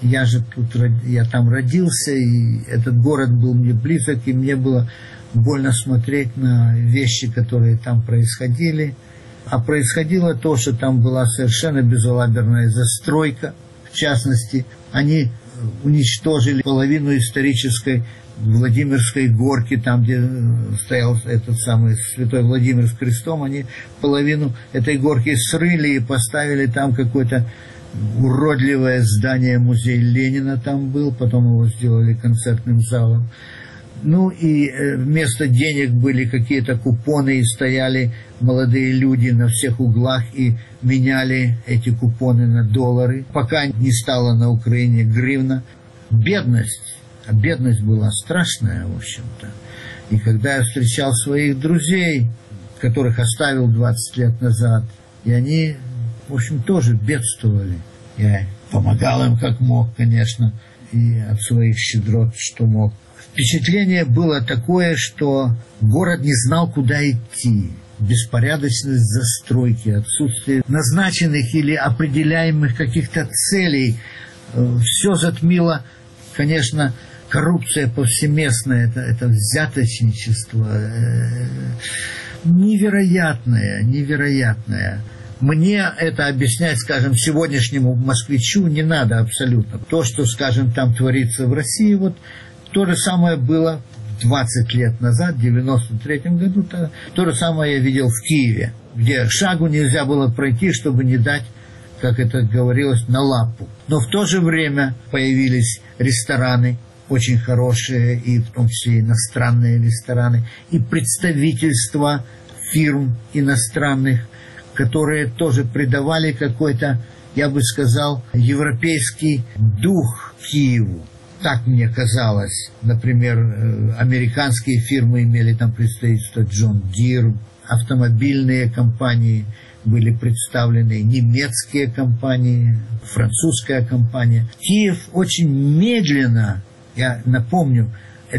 S3: там родился, и этот город был мне близок, и мне было больно смотреть на вещи, которые там происходили. А происходило то, что там была совершенно безалаберная застройка. В частности, они уничтожили половину исторической Владимирской горки, там, где стоял этот самый святой Владимир с крестом, они половину этой горки срыли и поставили там какое-то уродливое здание, музей Ленина там был, потом его сделали концертным залом. Ну и вместо денег были какие-то купоны, и стояли молодые люди на всех углах и меняли эти купоны на доллары, пока не стало на Украине гривна. Бедность. А бедность была страшная, в общем-то. И когда я встречал своих друзей, которых оставил 20 лет назад. И они, в общем, тоже бедствовали. Я помогал им как мог, конечно, и от своих щедрот, что мог. Впечатление было такое, что город не знал, куда идти. Беспорядочность застройки, отсутствие назначенных или определяемых каких-то целей. Все затмило, конечно, коррупция повсеместная, это взяточничество. Невероятное. Мне это объяснять, скажем, сегодняшнему москвичу не надо абсолютно. То, что, скажем, там творится в России, вот то же самое было 20 лет назад, в 93-м году, то же самое я видел в Киеве, где шагу нельзя было пройти, чтобы не дать, как это говорилось, на лапу. Но в то же время появились рестораны, очень хорошие, и в том числе иностранные рестораны, и представительства фирм иностранных, которые тоже придавали какой-то, я бы сказал, европейский дух Киеву. Так мне казалось. Например, американские фирмы имели там представительство, John Deere, автомобильные компании были представлены, немецкие компании, французская компания. Киев очень медленно, я напомню,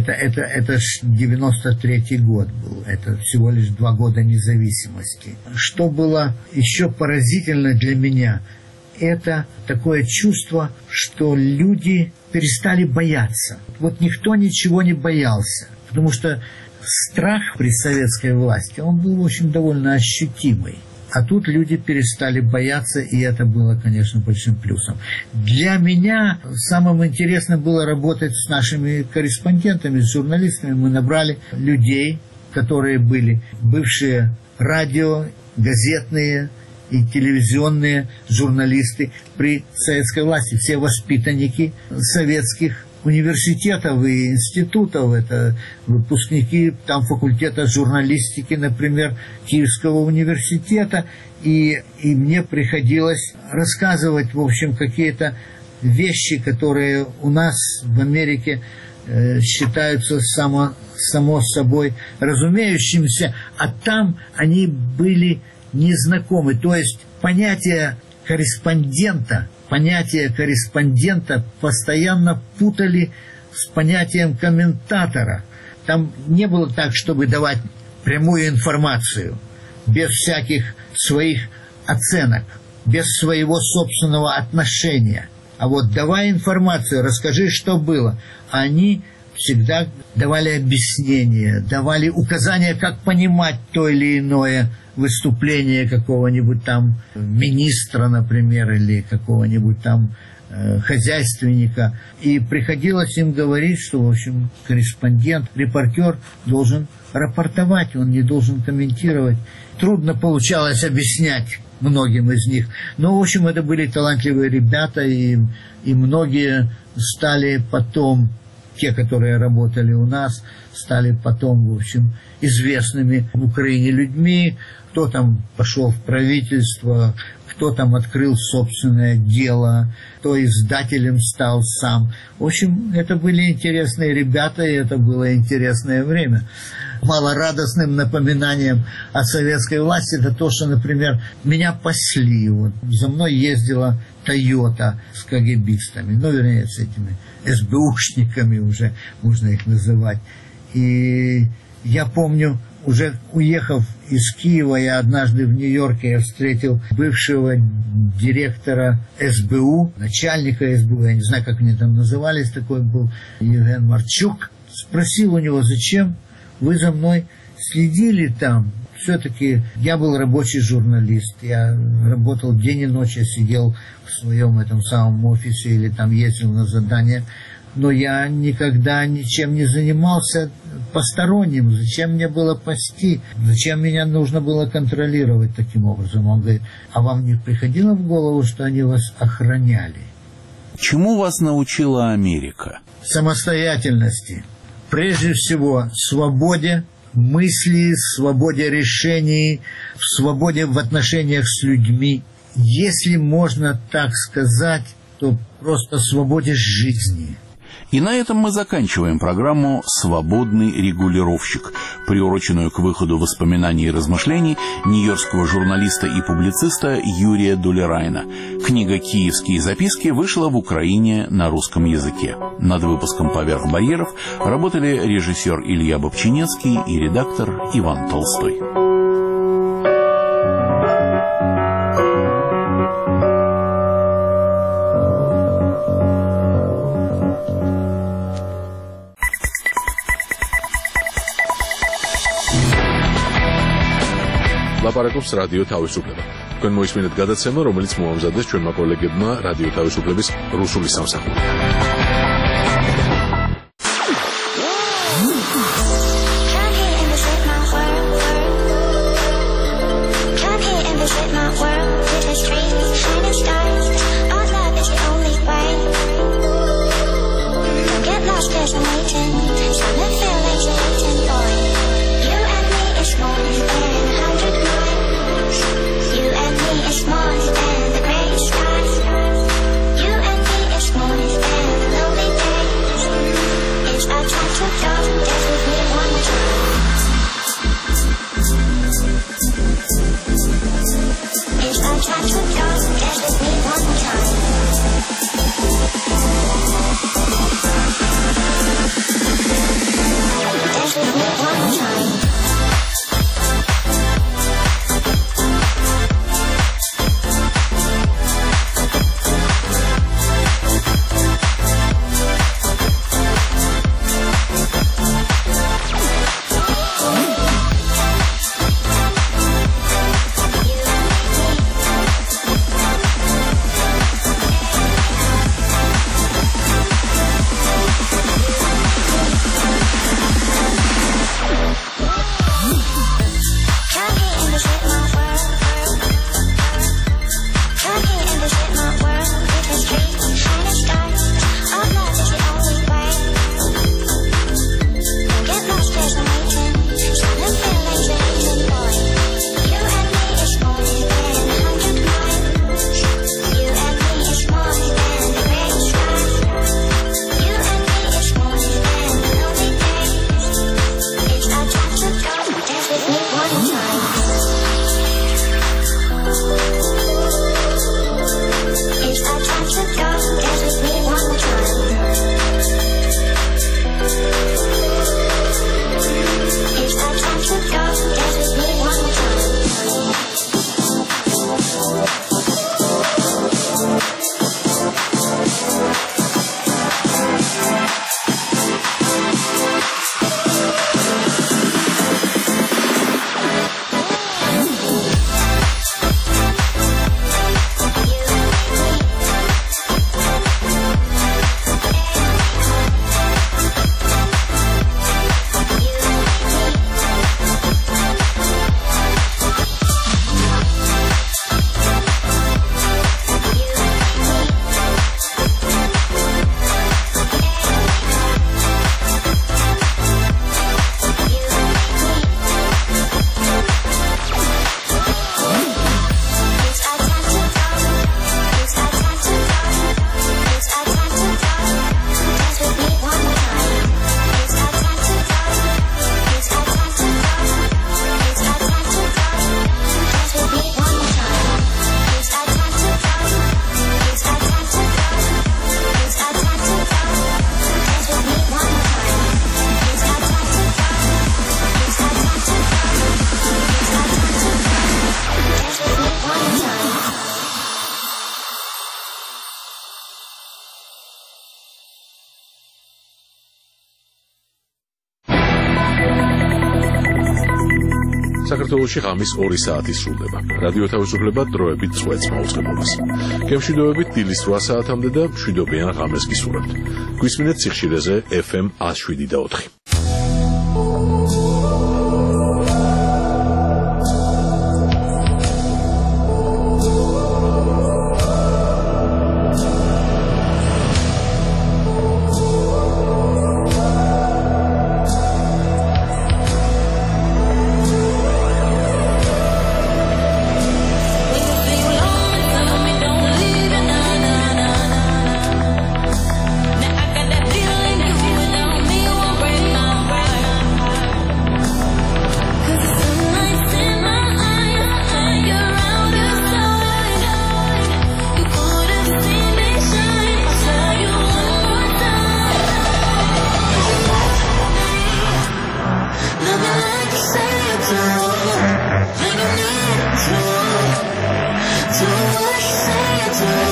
S3: это ж 93-й год был, это всего лишь 2 года независимости. Что было еще поразительно для меня, это такое чувство, что люди перестали бояться. Вот никто ничего не боялся, потому что страх при советской власти, он был, в общем, довольно ощутимый. А тут люди перестали бояться, и это было, конечно, большим плюсом. Для меня самым интересным было работать с нашими корреспондентами, с журналистами. Мы набрали людей, которые были бывшие радио, газетные и телевизионные журналисты при советской власти. Все воспитанники советских университетов и институтов, это выпускники там факультета журналистики, например, Киевского университета, и мне приходилось рассказывать, в общем, какие-то вещи, которые у нас в Америке считаются само собой разумеющимся, а там они были незнакомы. То есть понятие корреспондента постоянно путали с понятием комментатора. Там не было так, чтобы давать прямую информацию, без всяких своих оценок, без своего собственного отношения. А вот давай информацию, расскажи, что было. Они всегда давали объяснения, давали указания, как понимать то или иное выступление какого-нибудь там министра, например, или какого-нибудь там хозяйственника. И приходилось им говорить, что, в общем, корреспондент, репортер должен рапортовать, он не должен комментировать. Трудно получалось объяснять многим из них. Но, в общем, это были талантливые ребята, и многие стали потом, те, которые работали у нас, стали потом, в общем, известными в Украине людьми. Кто там пошел в правительство, кто там открыл собственное дело, кто издателем стал сам. В общем, это были интересные ребята, и это было интересное время. Малорадостным напоминанием о советской власти это то, что, например, меня пасли. Вот, за мной ездила Тойота с КГБистами, ну, вернее, с этими СБУшниками уже, можно их называть. И я помню, уже уехав из Киева, я однажды в Нью-Йорке встретил бывшего директора СБУ, начальника СБУ, я не знаю, как они там назывались, такой был Евген Марчук. Спросил у него, зачем вы за мной следили там? Все-таки я был рабочий журналист, я работал день и ночь, я сидел в своем этом самом офисе или там ездил на задания, но я никогда ничем не занимался посторонним. Зачем мне было пасти? Зачем меня нужно было контролировать таким образом? Он говорит, а вам не приходило в голову, что они вас охраняли?
S2: Чему вас научила Америка?
S3: Самостоятельности. Прежде всего, свободе мысли, свободе решений, свободе в отношениях с людьми. Если можно так сказать, то просто свободе жизни.
S2: И на этом мы заканчиваем программу «Свободный регулировщик». приуроченную к выходу воспоминаний и размышлений нью-йоркского журналиста и публициста Юрия Дулерайна. Книга «Киевские записки» вышла в Украине на русском языке. Над выпуском «Поверх барьеров» работали режиссер Илья Бобчинецкий и редактор Иван Толстой.
S1: ლაპარაკობს რადიო თავისუფლება. თქვენ მოისმინეთ გადაცემა, რომელიც მოამზადეს ჩვენმა კოლეგებმა რადიო თავისუფლების რუსული სამსახური. საქართველოში ღამის 2 საათი სრულდება. რადიო თავისუფლება დროებით წვეთს მაუწყებლობას. გემშვიდობებით დილის 8 საათამდე და მშვიდობიან ღამეს გისურვებთ. გვისმინეთ სიხშირეზე FM 107.4.
S4: Break say it to